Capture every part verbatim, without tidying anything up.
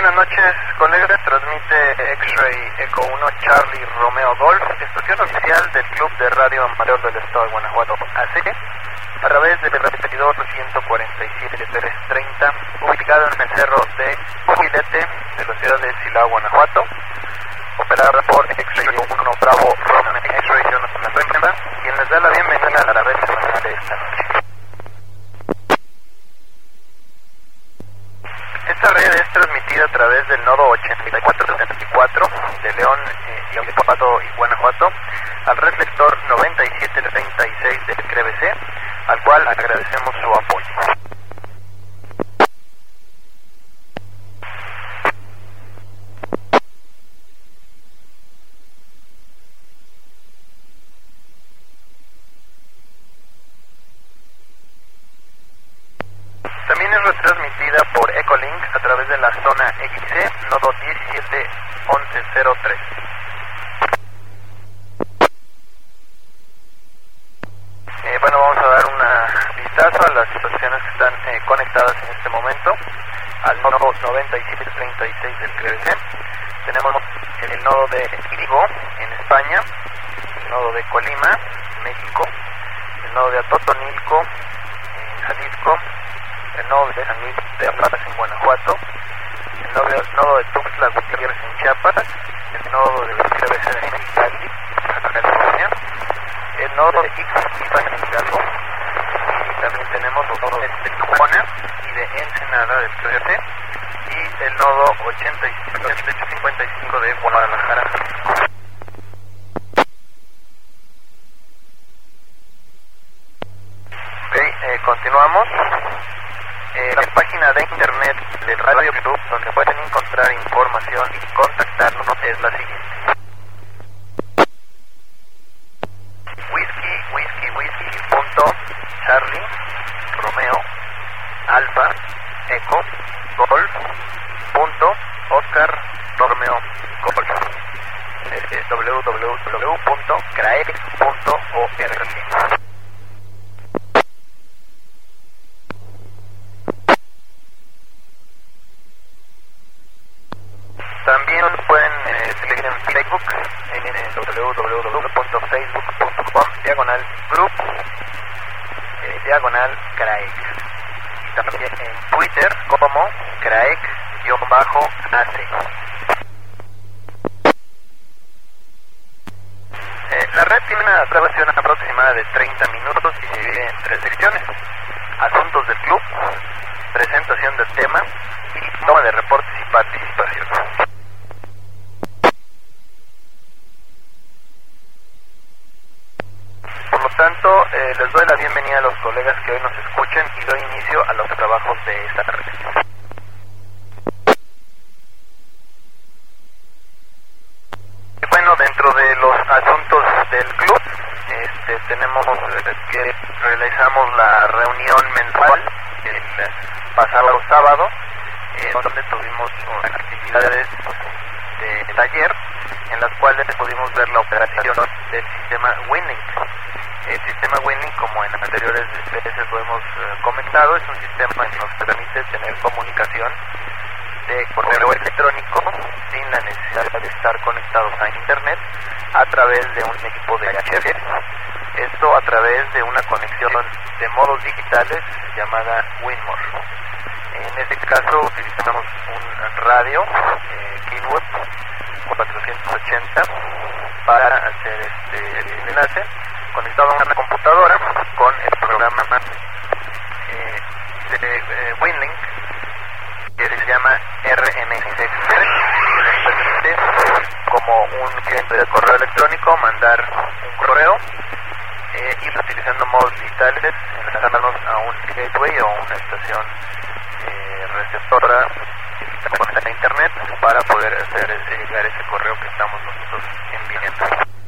Buenas noches, colegas. Transmite X-Ray Eco uno Charlie Romeo Golf, estación oficial del Club de Radio Amateur del Estado de Guanajuato, A C, a través del repetidor ciento cuarenta y siete trescientos treinta, ubicado en el cerro de Jubilete de la ciudad de Silao, Guanajuato, operada por X-Ray uno Bravo Roman X-Ray Jonathan Remember, quien les da la bienvenida a la red semanal de esta noche. Esta red es transmitida a través del nodo ochenta y cuatro setenta y cuatro de León eh, y Guanajuato y Guanajuato al reflector noventa y siete treinta y seis del C R B C, al cual agradecemos su apoyo. También es retransmitida por Ecolink a través de la zona X C, nodo diecisiete once cero tres. Eh, bueno, vamos a dar una vistazo a las estaciones que están eh, conectadas en este momento al nodo noventa y siete treinta y seis del C R B C. Tenemos el nodo de Vigo en España, el nodo de Colima, México, el nodo de Atotonilco en Jalisco, el nodo de San Luis de Apalaches en Guanajuato, el nodo de, nodo de Tuxtla Gutiérrez en Chiapas, el nodo de C R B C de Mexicali, Baja California, el nodo de Ixtapan en Hidalgo, y también tenemos los nodos de Tijuana y de Ensenada del C R B C, y el nodo ochenta y ocho cincuenta y cinco de Guadalajara. Ok, eh, continuamos. Eh, la página de internet del Radio Club, donde pueden encontrar información y contactarnos, es la siguiente: whisky whisky whisky punto charlie romeo alfa eco golf punto oscar romeo golf, eh, w w w punto craec punto org. También nos pueden eh, seguir en Facebook, en, en w w w punto facebook punto com diagonal group eh, diagonal craec, y también en Twitter como craec-A C. Eh, la red tiene una grabación aproximada de treinta minutos y se divide en tres secciones: asuntos del club, presentación del tema y toma de reportes y participación. Por lo tanto, eh, les doy la bienvenida a los colegas que hoy nos escuchen y doy inicio a los trabajos de esta red. Bueno, dentro de los asuntos del club, este, tenemos eh, que realizamos la reunión mensual el pasado sábado, eh, donde tuvimos uh, actividades de taller en las cuales pudimos ver la operación del sistema WinLink. El sistema WinLink, como en anteriores veces lo hemos uh, comentado, es un sistema que nos permite tener comunicación de correo electrónico sin la necesidad de estar conectados a internet a través de un equipo de H F. Esto a través de una conexión de modos digitales llamada Winmore. En este caso utilizamos un radio eh, Kenwood cuatrocientos ochenta para hacer este el enlace conectado a una computadora con el programa eh, de eh, WinLink, que se llama R M S Expert, que nos permite, como un cliente de correo electrónico, mandar un correo, eh, ir utilizando modos digitales, enlazarnos a un gateway o una estación eh, receptora que está conectada a internet para poder hacer llegar ese correo que estamos nosotros enviando.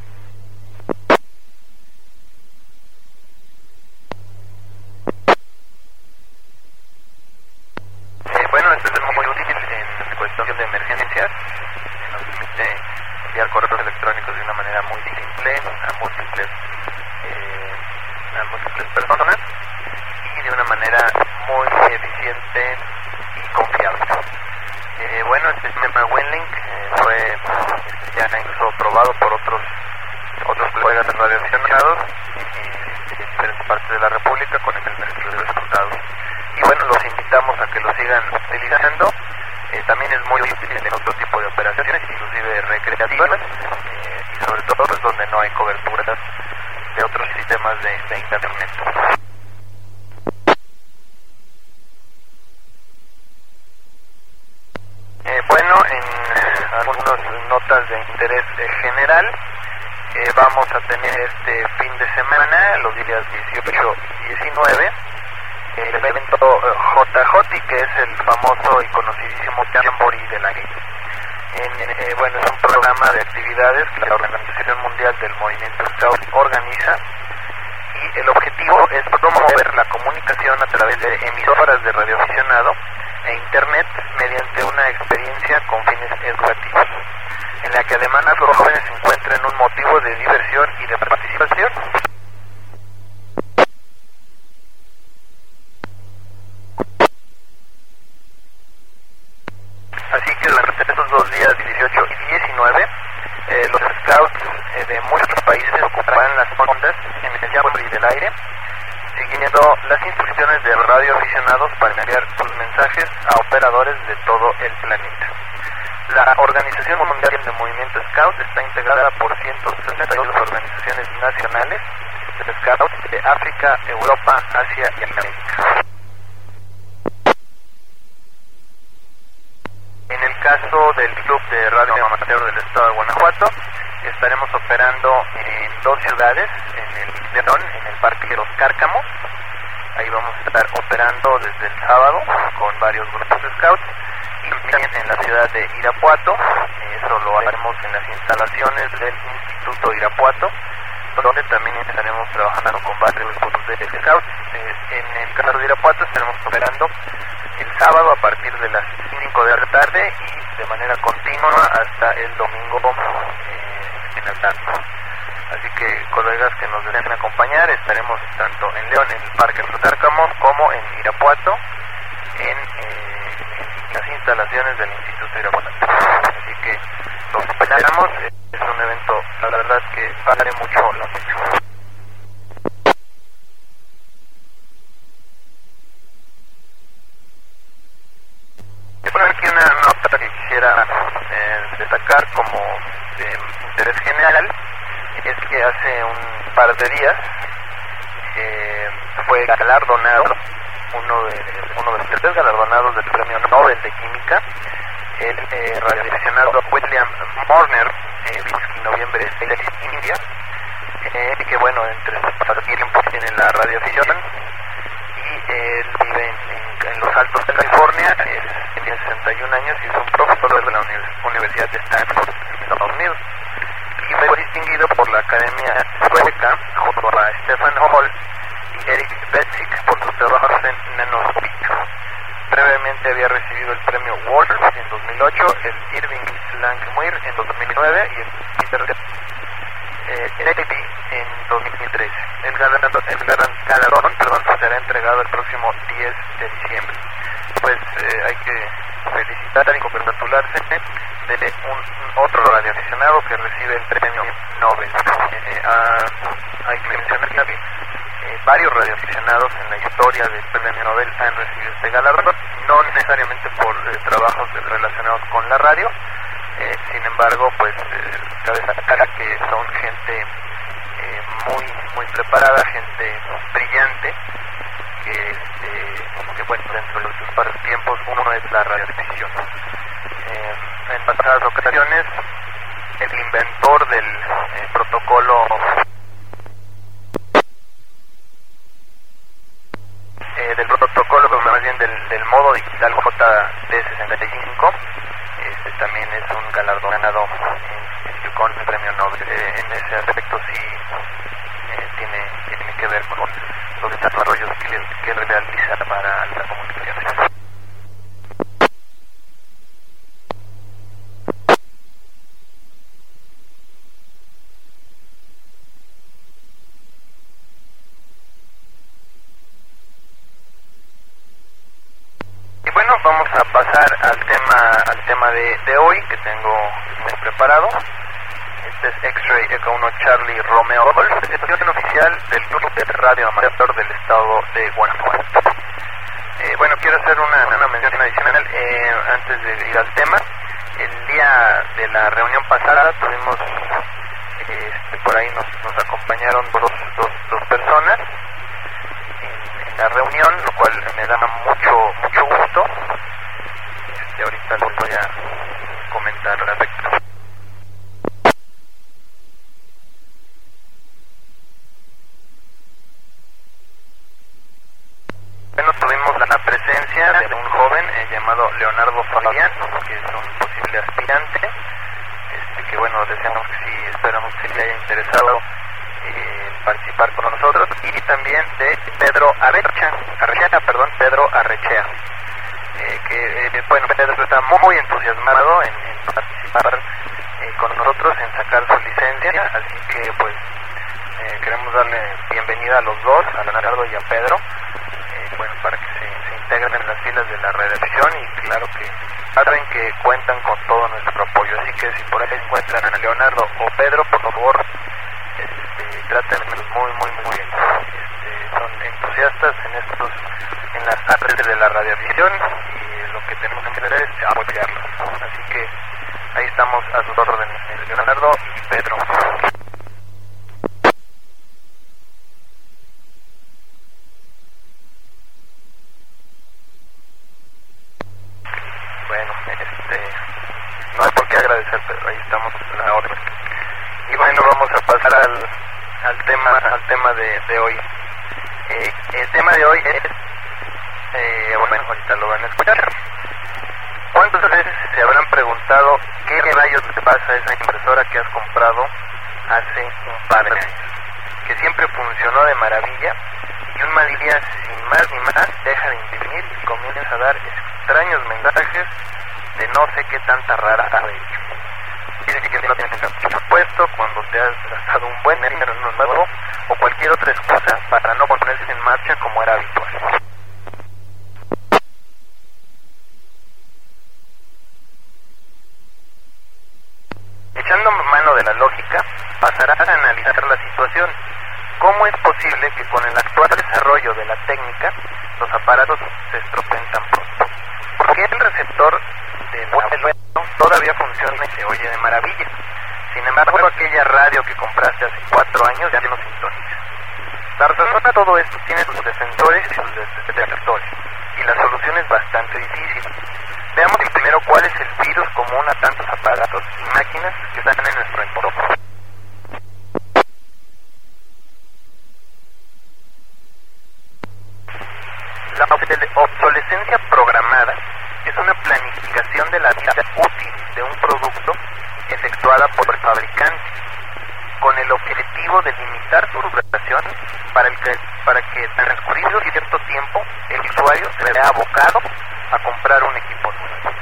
Eh, bueno, esto es muy útil en cuestión de emergencias. Nos permite enviar correos electrónicos de una manera muy simple a múltiples eh, a múltiples personas y de una manera muy eficiente y confiable. Eh, bueno, este sistema WinLink eh, fue ya incluso probado por otros otros colegas radioaficionados en diferentes partes de la República con excelentes resultados. Y bueno, los invitamos a que lo sigan utilizando. Eh, también es muy útil en otro tipo de operaciones, inclusive recreativas, eh, y sobre todo pues, donde no hay coberturas de otros sistemas de, de internet. Eh, bueno, en algunas notas de interés eh, general, eh, vamos a tener este fin de semana, los días dieciocho y diecinueve, el evento J J, que es el famoso y conocidísimo Jamboree del aire. En, eh, bueno, es un programa de actividades que la Organización Mundial del Movimiento Scout organiza, y el objetivo es promover la comunicación a través de emisoras de radioaficionado e internet mediante una experiencia con fines educativos, en la que además los jóvenes encuentren un motivo de diversión y de participación. Así que durante estos dos días, dieciocho y diecinueve, eh, los scouts eh, de muchos países ocuparán las ondas en el Jamboree del aire, siguiendo las instrucciones de radioaficionados para enviar sus mensajes a operadores de todo el planeta. La Organización Mundial del Movimiento Scout está integrada por ciento sesenta y dos organizaciones nacionales de scouts de África, Europa, Asia y América. En el caso del Club de Radio Amateur del Estado de Guanajuato, estaremos operando en dos ciudades, en el León, en el Parque Los Cárcamos. Ahí vamos a estar operando desde el sábado con varios grupos de scouts, y también en la ciudad de Irapuato. Eso lo haremos en las instalaciones del Instituto Irapuato, donde también estaremos trabajando con varios grupos de scouts. En el caso de Irapuato estaremos operando el sábado a partir de las cinco de la tarde y de manera continua hasta el domingo eh, en la tarde. Así que, colegas que nos deseen acompañar, estaremos tanto en León, en el Parque Los Cárcamos, como en Irapuato, en, eh, en las instalaciones del Instituto Irapuato. Así que los esperamos. Es un evento, la verdad, que vale mucho la pena. Bueno, aquí una nota que quisiera eh, destacar como de interés general, es que hace un par de días eh, fue galardonado uno de, uno de los tres galardonados del Premio Nobel de Química, el eh, radioaficionado William Morner, eh, Binsky, noviembre seis, India, eh, que bueno, entre sus pasatiempos tiene la radioafición, y eh, él vive en, en, en los Altos de California, es, tiene sesenta y un años y es un profesor de la Universidad de Stanford, en Estados Unidos, y fue distinguido por la Academia Sueca junto a Stefan Hall y Eric Betzik por sus trabajos en nanoscopía. Previamente había recibido el premio Walsh en dos mil ocho, el Irving Langmuir en dos mil nueve y el Peter eh, Levy en dos mil trece. El galardón, el galardón perdón, será entregado el próximo diez de diciembre. Pues eh, hay que felicitar y congratularse de un, un otro radioaficionado que recibe el premio Nobel. Eh, ah, hay que mencionar que eh, varios radioaficionados en la historia del premio Nobel han recibido este galardón, no necesariamente por eh, trabajos relacionados con la radio. Eh, sin embargo, pues eh, cabe destacar que son gente eh, muy muy preparada, gente brillante, que, eh, que bueno, dentro de sus pasatiempos uno es la radiodifusión. Eh, en pasadas ocasiones, el inventor del eh, protocolo eh, del protocolo, pero más bien del, del modo digital J T sesenta y cinco, este también es un galardón ganado en, en, con el premio Nobel. Eh, en ese aspecto sí eh, tiene, tiene que ver con los desarrollos que, que realiza para la comunicación. Y bueno, vamos a pasar al tema al tema de, de hoy que tengo muy preparado. Este es X-Ray Echo uno Charlie Romeo Golf, estación oficial del Club de Radio Amateur del estado de Guanajuato. Eh, bueno, quiero hacer una, una mención adicional eh, antes de ir al tema. El día de la reunión pasada tuvimos, eh, este, por ahí nos, nos acompañaron dos, dos, dos personas en, en la reunión, lo cual me da mucho mucho gusto. Este, ahorita les voy a comentar al respecto. Bueno, tuvimos la presencia de un joven eh, llamado Leonardo Fabián, que es un posible aspirante, este, que bueno, deseamos que sí, esperamos que le haya interesado eh, participar con nosotros, y también de Pedro Arrecha, Arrechea, perdón, Pedro Arrechea, eh, que eh, bueno, Pedro está muy entusiasmado en, en participar eh, con nosotros, en sacar su licencia, así que pues eh, queremos darle bienvenida a los dos, a Leonardo y a Pedro. Bueno, para que se, se integren en las filas de la redacción, y claro que saben que cuentan con todo nuestro apoyo, así que si por ahí encuentran a Leonardo o Pedro, por favor, este, trátenlos muy, muy, muy bien. Este, son entusiastas en estos, en las artes de la radiación, y lo que tenemos que hacer es apoyarlos. Así que ahí estamos a sus órdenes, Leonardo y Pedro. Bueno, este, no hay por qué agradecer, pero ahí estamos en la orden. Y bueno, vamos a pasar al, al tema al tema de, de hoy. Eh, el tema de hoy es, eh, bueno, ahorita lo van a escuchar. ¿Cuántas veces se habrán preguntado qué rayos te pasa a esa impresora que has comprado hace un par de años? Que siempre funcionó de maravilla, y un mal día, sin más ni más, deja de imprimir y comienza a dar extraños mensajes de no sé qué tanta rara ha hecho. Quiere decir que no tienes presupuesto cuando te has gastado un buen dinero en uno nuevo, o cualquier otra excusa para no ponerse en marcha como era habitual. Echando mano de la lógica, pasarás a analizar la situación. ¿Cómo es posible que con el actual desarrollo de la técnica los aparatos se estropeen tan pronto? ¿Por qué el receptor del vuelo todavía funciona y se oye de maravilla? Sin embargo, aquella radio que compraste hace cuatro años ya no sintoniza. La razón a todo esto tiene sus defensores y sus detractores, y la solución es bastante difícil. Veamos primero cuál es el virus común a tantos aparatos y máquinas que están en nuestro entorno. La obsolescencia programada es una planificación de la vida útil de un producto efectuada por el fabricante, con el objetivo de limitar su duración para, el que, para que transcurrido cierto tiempo el usuario se vea abocado a comprar un equipo nuevo.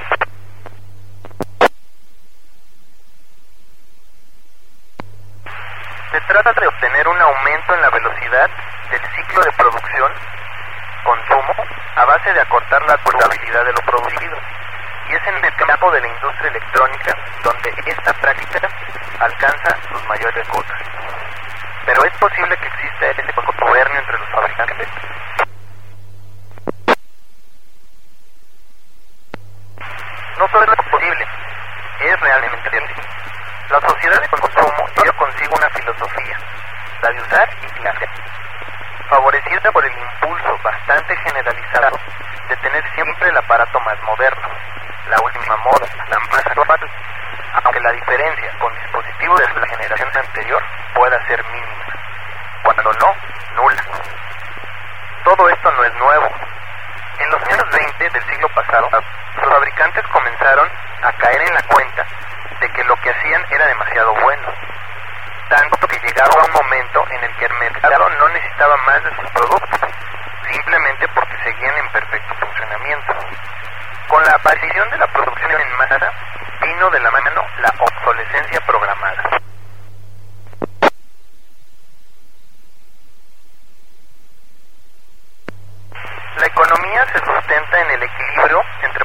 Se trata de obtener un aumento en la velocidad del ciclo de producción consumo a base de acortar la durabilidad de lo producido, y es en el campo de la industria electrónica donde esta práctica alcanza sus mayores cotas. Pero ¿es posible que exista ese contubernio entre los fabricantes? No solo es posible, es realmente así. La sociedad de consumo lleva consigo una filosofía, la de usar y tirar, favorecida por el impulso bastante generalizado de tener siempre el aparato más moderno, la última moda, la más actual, aunque la diferencia con dispositivos de la generación anterior pueda ser mínima, cuando no, nula. Todo esto no es nuevo. En los años veinte del siglo pasado, los fabricantes comenzaron a caer en la cuenta de que lo que hacían era demasiado bueno, tanto que llegaba un momento en el que el mercado no necesitaba más de sus productos, simplemente porque seguían en perfecto funcionamiento. Con la aparición de la producción en masa, vino de la mano la obsolescencia programada. La economía se sustenta en el equilibrio entre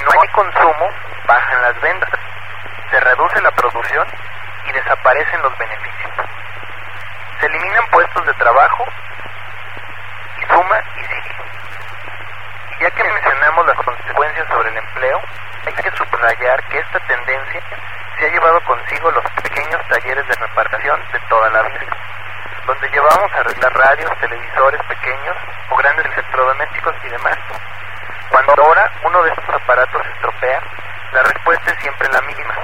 no hay consumo, bajan las ventas, se reduce la producción y desaparecen los beneficios. Se eliminan puestos de trabajo y suma y sigue. Y ya que mencionamos las consecuencias sobre el empleo, hay que subrayar que esta tendencia se ha llevado consigo los pequeños talleres de reparación de toda la vida, donde llevamos a arreglar radios, televisores pequeños o grandes electrodomésticos y demás. Cuando ahora uno de estos aparatos se estropea, la respuesta es siempre la misma: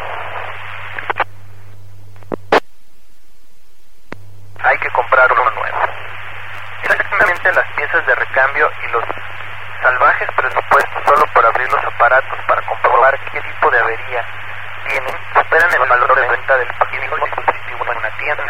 hay que comprar uno nuevo. Exactamente las piezas de recambio y los salvajes presupuestos solo por abrir los aparatos para comprobar qué tipo de avería tienen superan el valor de venta del mismo dispositivo en una tienda.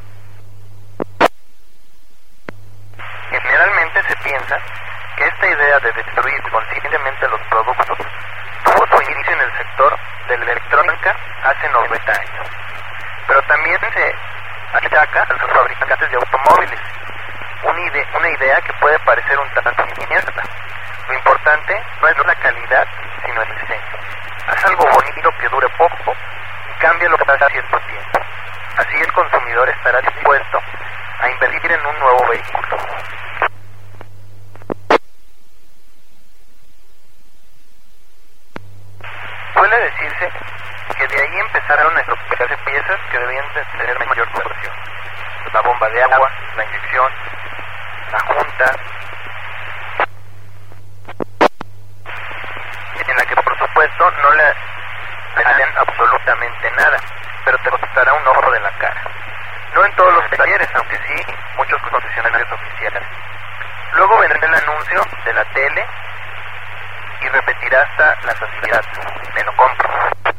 Generalmente se piensa que esta idea de destruir conscientemente los productos tuvo su inicio en el sector de la electrónica hace noventa años, pero también se achaca a los fabricantes de automóviles, una idea, una idea que puede parecer un tanto siniestra. Lo importante no es la calidad, sino el diseño. Haz algo bonito que dure poco y cámbialo cada cierto tiempo. Así el consumidor estará dispuesto a invertir en un nuevo vehículo. Suele decirse que de ahí empezaron a estropearse piezas que debían de tener mayor duración. La bomba de agua, la inyección, la junta, en la que por supuesto no le harán absolutamente nada, pero te costará un ojo de la cara. No en todos los talleres, aunque sí muchos concesionarios oficiales. Luego vendrá el anuncio de la tele y repetirá hasta la saciedad: me lo compro.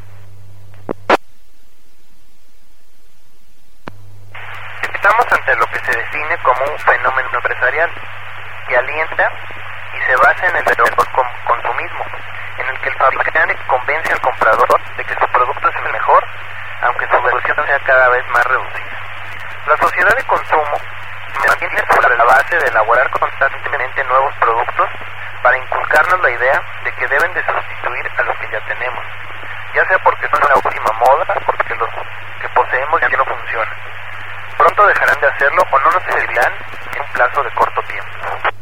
Estamos ante lo que se define como un fenómeno empresarial que alienta y se basa en el consumismo, en el que el fabricante convence al comprador de que su producto es el mejor, aunque su versión sea cada vez más reducida. La sociedad de consumo se mantiene sobre la base de elaborar constantemente nuevos productos para inculcarnos la idea de que deben de sustituir a los que ya tenemos, ya sea porque son la última moda o porque los que poseemos ya no funcionan. Pronto dejarán de hacerlo o no nos servirán en un plazo de corto tiempo.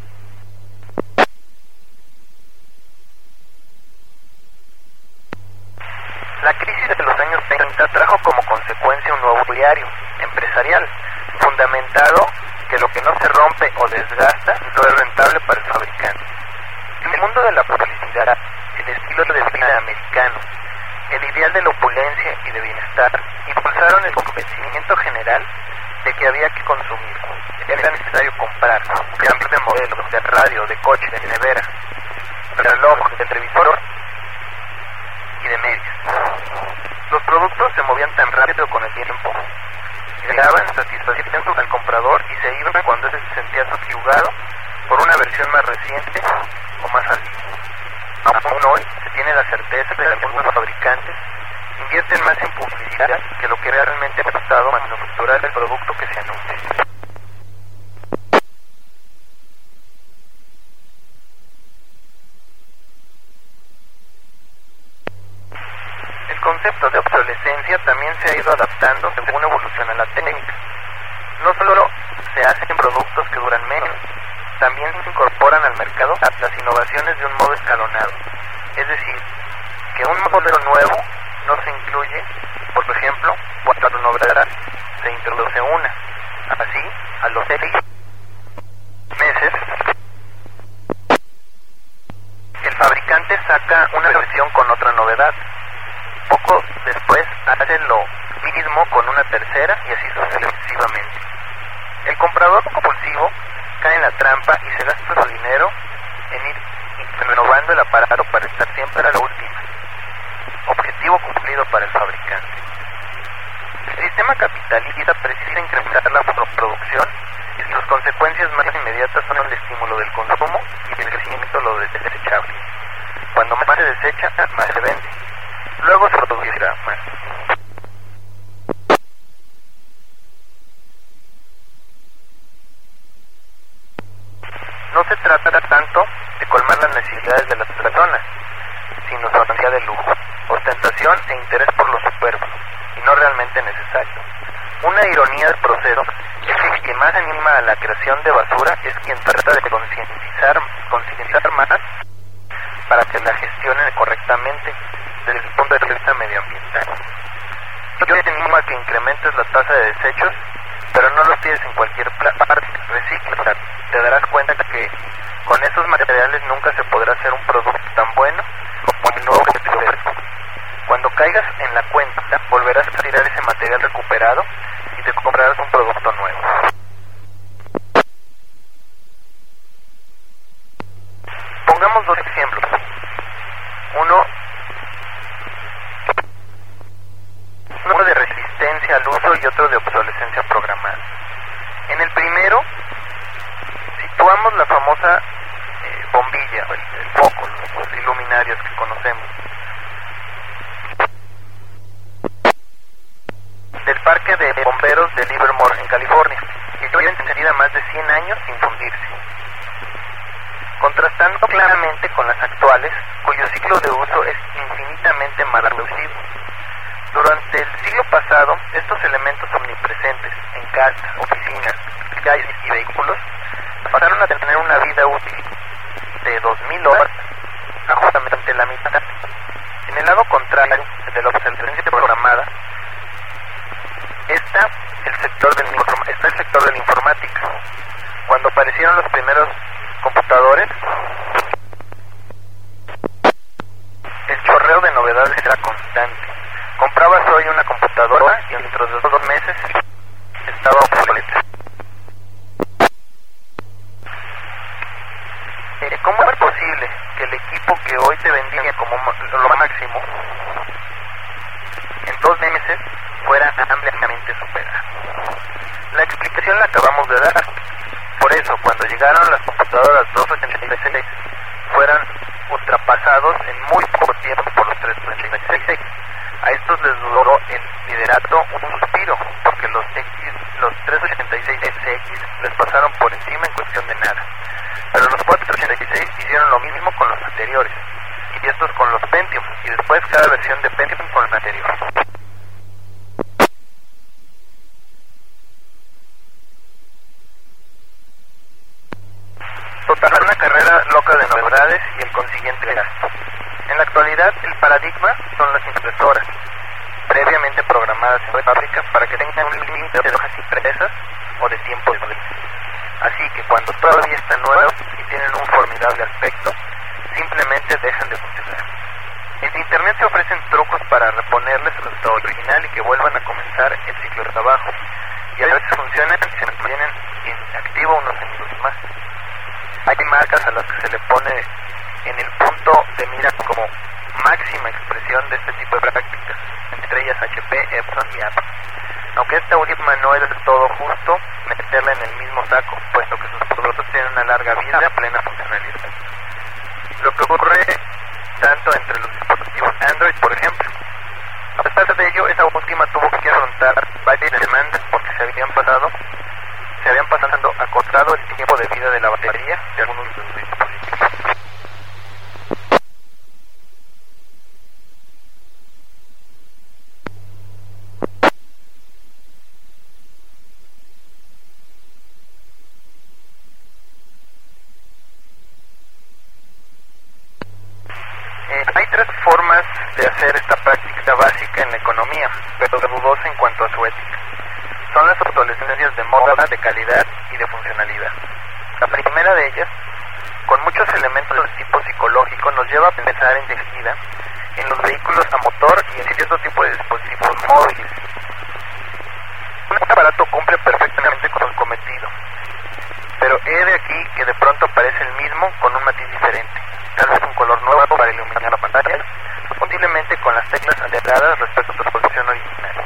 La crisis de los años treinta trajo como consecuencia un nuevo diario empresarial, fundamentado que lo que no se rompe o desgasta no es rentable para el fabricante. En el mundo de la publicidad, el estilo de vida americano, el ideal de la opulencia y de bienestar impulsaron el convencimiento general de que había que consumir. Era necesario comprar, cambios de modelos, de radio, de coche, de nevera, de reloj, de televisor y de medias. Los productos se movían tan rápido con el tiempo, llegaban satisfaciendo al comprador y se iban cuando éste se sentía subyugado por una versión más reciente o más antigua. Aún hoy se tiene la certeza de que algunos fabricantes invierten más en publicidad que lo que realmente ha costado manufacturar el producto que se anuncia. El concepto de obsolescencia también se ha ido adaptando según evoluciona la técnica. No solo se hacen productos que duran menos, también se incorporan al mercado las innovaciones de un modo escalonado. Es decir, que un modelo nuevo no se incluye, por ejemplo, cuando la novedad se introduce una. Así, a los seis meses, el fabricante saca una versión con otra novedad. Poco después hace lo mismo con una tercera y así sucesivamente. El comprador compulsivo cae en la trampa y se gasta su dinero en ir renovando el aparato para estar siempre a la última. Objetivo cumplido para el fabricante. El sistema capitalista precisa incrementar la producción y sus consecuencias más inmediatas son el estímulo del consumo y el crecimiento de lo desechable. Cuando más se desecha, más se vende. Luego se producirá más. No se trata tanto de colmar las necesidades de las personas, sino su ansia de lujo, ostentación e interés por lo superfluo, y no realmente necesario. Una ironía del proceso es que el que más anima a la creación de basura es quien trata de concientizar, concientizar más para que la gestionen correctamente desde el punto de vista medioambiental. Yo te animo a que incrementes la tasa de desechos, pero no los tires en cualquier parte, recicla. Te darás cuenta que con esos materiales nunca se podrá hacer un producto tan bueno como el nuevo que te ofrezco. Cuando caigas en la cuenta, volverás a tirar ese material recuperado y te comprarás un producto nuevo. Pongamos dos ejemplos. Uno, uno de resistencia al uso y otro de obsolescencia programada. En el primero, situamos la famosa eh, bombilla, el, el foco, los, los iluminarios que conocemos, del parque de bomberos de Livermore en California, que lleva encendida más de cien años sin fundirse, contrastando claramente con las actuales, cuyo ciclo de uso es infinitamente más reducido. Durante el siglo pasado, estos elementos omnipresentes en casas, oficinas, calles y vehículos pasaron a tener una vida útil de dos mil horas a justamente la mitad. En el lado contrario de la obsolescencia programada está el sector del está el sector de la informática. Cuando aparecieron los primeros computadores, el chorreo de novedades era constante. Comprabas hoy una computadora y dentro de dos meses estaba obsoleta. Eh, ¿Cómo es posible que el equipo que hoy te vendía como lo máximo en dos meses fuera ampliamente superado? La explicación la acabamos de dar. Por eso, cuando llegaron las computadoras doscientos ochenta y seis, fueran ultrapasados en muy poco tiempo por los trescientos ochenta y seis. A estos les duró el liderato un suspiro, porque los X, los trescientos ochenta y seis X les pasaron por encima en cuestión de nada. Pero los cuatrocientos ochenta y seis hicieron lo mismo con los anteriores, y estos con los Pentium, y después cada versión de Pentium con el anterior. Total, una carrera loca de novedades y el consiguiente gasto. En la actualidad, el paradigma son las impresoras, previamente programadas en fábrica para que tengan un límite de hojas impresas o de tiempo de vida. Así que cuando todavía están nuevas y tienen un formidable aspecto, simplemente dejan de funcionar. En Internet se ofrecen trucos para reponerles su estado original y que vuelvan a comenzar el ciclo de trabajo, y a veces funcionan y se mantienen en activo unos años más. Hay marcas a las que se le pone en el punto de mira como máxima expresión de este tipo de prácticas, entre ellas H P, Epson y Apple. Aunque esta última no es del todo justo meterla en el mismo saco, puesto que sus productos tienen una larga vida y plena funcionalidad. Lo que ocurre tanto entre los dispositivos Android, por ejemplo. A pesar de ello, esa última tuvo que afrontar varias demandas porque se habían pasado se habían pasando acortado el tiempo de vida de la batería de algunos de sus dispositivos. Eh, hay tres formas de hacer esta práctica básica en la economía, pero dudosa en cuanto a su ética. Son las obsolescencias de moda, de calidad y de funcionalidad. La primera de ellas, con muchos elementos de tipo psicológico, nos lleva a pensar enseguida en los vehículos a motor y en cierto tipo de dispositivos móviles. Un aparato cumple perfectamente con su cometido, pero he de aquí que de pronto aparece el mismo con un matiz diferente, tal vez un color nuevo para iluminar la pantalla, posiblemente con las teclas alteradas respecto a su posición original.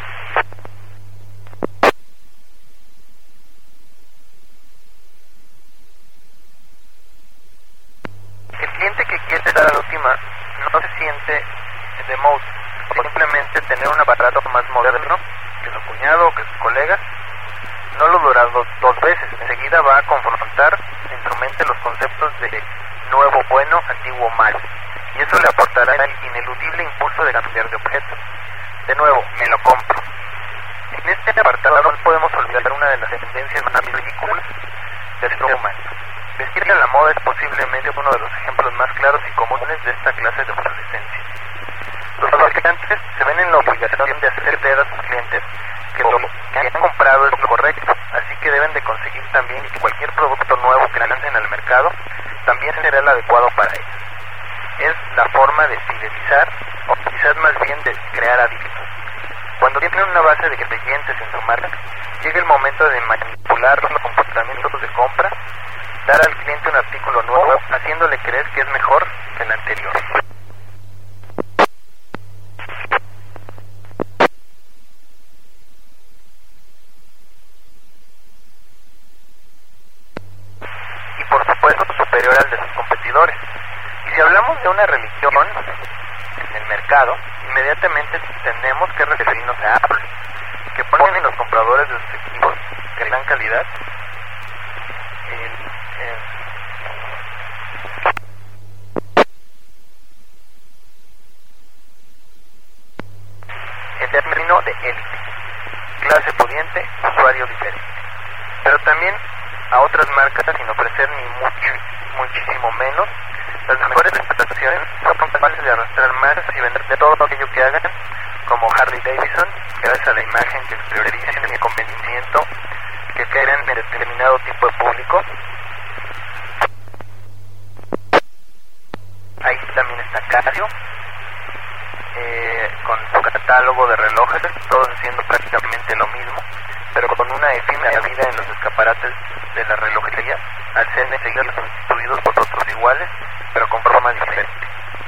El cliente que quiere dar a la última no se siente de mood, simplemente tener un aparato más moderno que su cuñado o que sus colegas no lo dura dos, dos veces. Enseguida va a confrontar en su mente los conceptos de nuevo bueno, antiguo mal, y eso le aportará el ineludible impulso de cambiar de objeto. De nuevo, me lo compro. En este apartado no podemos olvidar una de las tendencias más ridículas del ser humano. Vestir a la moda es posiblemente uno de los ejemplos más claros y comunes de esta clase de obsolescencia. Los fabricantes se ven en la obligación de hacer creer a sus clientes que lo que han comprado es lo correcto, así que deben de conseguir también que cualquier producto nuevo que lancen al mercado también será el adecuado para ellos. Es la forma de fidelizar, o quizás más bien de crear adictos. Cuando tienen una base de creyentes en su marca, llega el momento de manipular los comportamientos de compra, dar al cliente un artículo nuevo, haciéndole creer que es mejor que el anterior. Y por supuesto superior al de sus competidores. Y si hablamos de una religión en el mercado, inmediatamente tenemos que referirnos a Apple, que ponen en los compradores de sus equipos de gran calidad el, el, el término de élite, clase pudiente, usuario diferente, pero también a otras marcas sin ofrecer ni mucho, muchísimo menos. Las mejores prestaciones son capaces de arrastrar más y vender de todo aquello que hagan, como Harley Davidson, gracias a la imagen que exteriorizan y el convencimiento que crean en determinado tipo de público. Ahí también está Casio, eh, con su catálogo de relojes, todos haciendo prácticamente lo mismo, pero con una efímera vida en los escaparates de la relojería, al ser enseguida sustituidos por otros iguales, pero con forma diferente.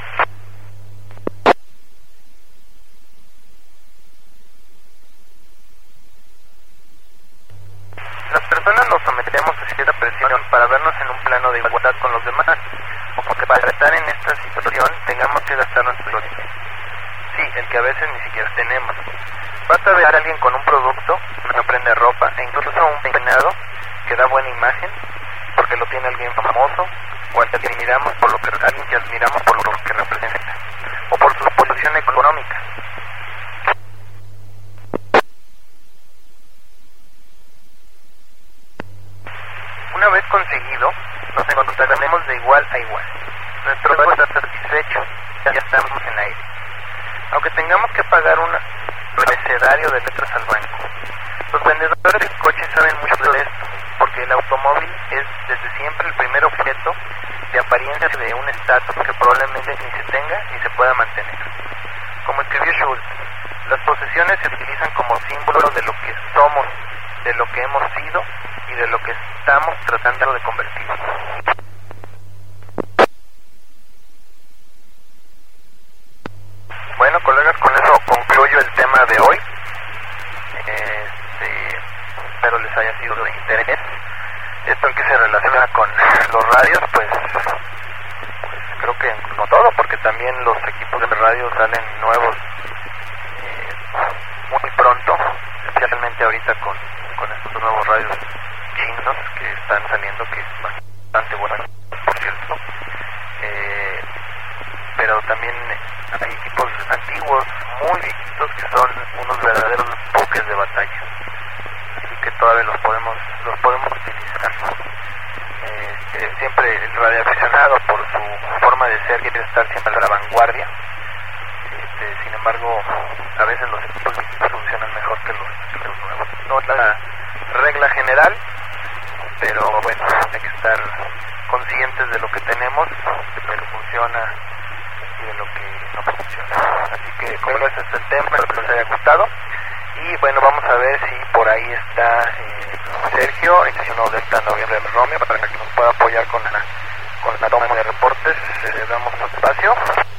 Las personas nos sometemos a cierta presión para vernos en un plano de igualdad con los demás, o porque para estar en esta situación tengamos que gastar nuestro dinero. Sí, el que a veces ni siquiera tenemos. Basta ver a alguien con un producto, una prenda de ropa, e incluso un peinado que da buena imagen, porque lo tiene alguien famoso, o al que admiramos por lo que alguien que admiramos por lo que representa, o por su posición económica. Una vez conseguido, nos encontraremos de igual a igual. Nuestro ego está satisfecho, ya estamos en aire. Aunque tengamos que pagar un recetario de letras al banco. Los vendedores de coches saben mucho de esto, porque el automóvil es desde siempre el primer objeto de apariencia de un estatus que probablemente ni se tenga ni se pueda mantener. Como escribió Schultz, las posesiones se utilizan como símbolo de lo que somos, de lo que hemos sido y de lo que estamos tratando de convertirnos. Bueno, colegas, con eso concluyo el tema de hoy. Este, espero les haya sido de interés. Esto en que se relaciona con los radios, pues, pues creo que no todo, porque también los equipos de radio salen nuevos eh, muy pronto, especialmente ahorita con, con estos nuevos radios chinos que están saliendo, que es bastante bueno, por cierto. Eh, pero también hay equipos antiguos, muy viejitos, que son unos verdaderos buques de batalla, así que todavía los podemos los podemos utilizar. Eh, eh, siempre el radioaficionado, por su forma de ser, quiere estar siempre a la vanguardia. Este, sin embargo, a veces los equipos viejitos funcionan mejor que los, que los nuevos. No es la regla general, pero bueno, hay que estar conscientes de lo que tenemos, de lo que funciona y de lo que no funciona. Así que, bueno, ese es el tema, espero que les haya gustado. Y bueno, vamos a ver si por ahí está eh, Sergio, excepcionado de esta noviembre del Romeo, para que nos pueda apoyar con la, con la toma de reportes. Le eh, damos un espacio.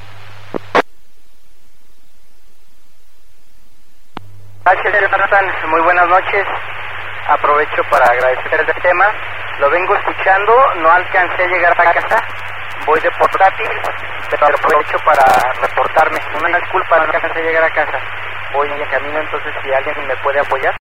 Gracias, Jonathan. Muy buenas noches. Aprovecho para agradecer el tema. Lo vengo escuchando, no alcancé a llegar a casa. Voy de portátil, pero aprovecho para reportarme. Una disculpa, no alcancé a llegar a casa. Voy en camino, entonces si alguien me puede apoyar.